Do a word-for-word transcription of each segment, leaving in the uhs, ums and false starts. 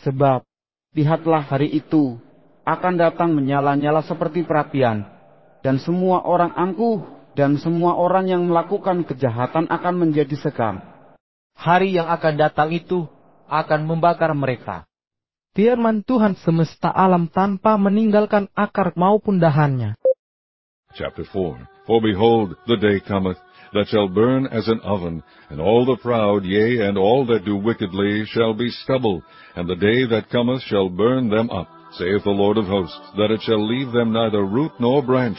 Sebab, lihatlah hari itu akan datang menyala-nyala seperti perapian, dan semua orang angkuh dan semua orang yang melakukan kejahatan akan menjadi sekam. Hari yang akan datang itu akan membakar mereka. Firman Tuhan semesta alam tanpa meninggalkan akar maupun dahannya. Chapter four. For behold, the day cometh, that shall burn as an oven, and all the proud, yea, and all that do wickedly, shall be stubble, and the day that cometh shall burn them up, saith the Lord of hosts, that it shall leave them neither root nor branch.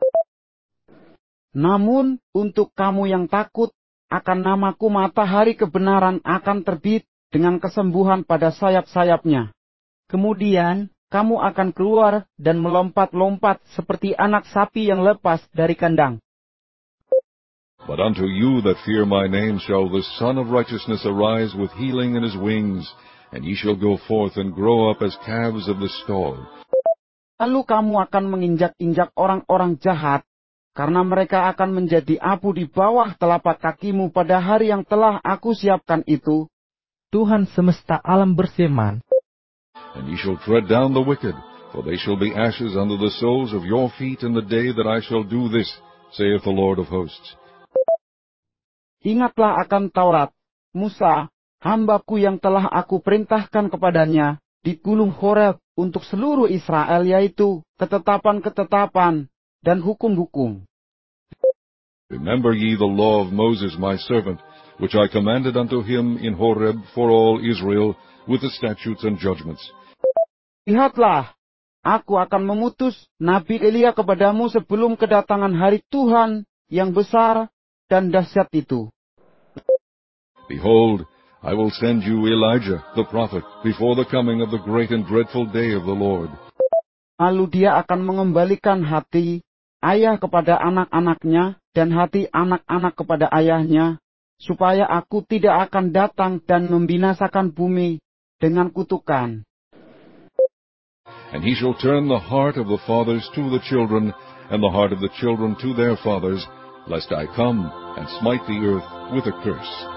Namun, untuk kamu yang takut akan namaku, matahari kebenaran akan terbit dengan kesembuhan pada sayap-sayapnya. Kemudian, kamu akan keluar dan melompat-lompat seperti anak sapi yang lepas dari kandang. But unto you that fear my name shall the Son of Righteousness arise with healing in his wings, and ye shall go forth and grow up as calves of the stall. Lalu kamu akan menginjak-injak orang-orang jahat, karena mereka akan menjadi abu di bawah telapak kakimu pada hari yang telah aku siapkan itu. Tuhan semesta alam berfirman, And ye shall tread down the wicked, for they shall be ashes under the soles of your feet in the day that I shall do this, saith the Lord of hosts. Ingatlah akan Taurat, Musa, hambaku yang telah aku perintahkan kepadanya di gunung Horeb untuk seluruh Israel, yaitu ketetapan-ketetapan dan hukum-hukum. Remember ye the law of Moses my servant, which I commanded unto him in Horeb for all Israel, with the statutes and judgments. Lihatlah, aku akan memutus Nabi Elia kepadamu sebelum kedatangan hari Tuhan yang besar dan dahsyat itu. Behold, I will send you Elijah the prophet before the coming of the great and dreadful day of the Lord. Lalu dia akan mengembalikan hati ayah kepada anak-anaknya dan hati anak-anak kepada ayahnya, supaya aku tidak akan datang dan membinasakan bumi dengan kutukan. And he shall turn the heart of the fathers to the children, and the heart of the children to their fathers, lest I come and smite the earth with a curse.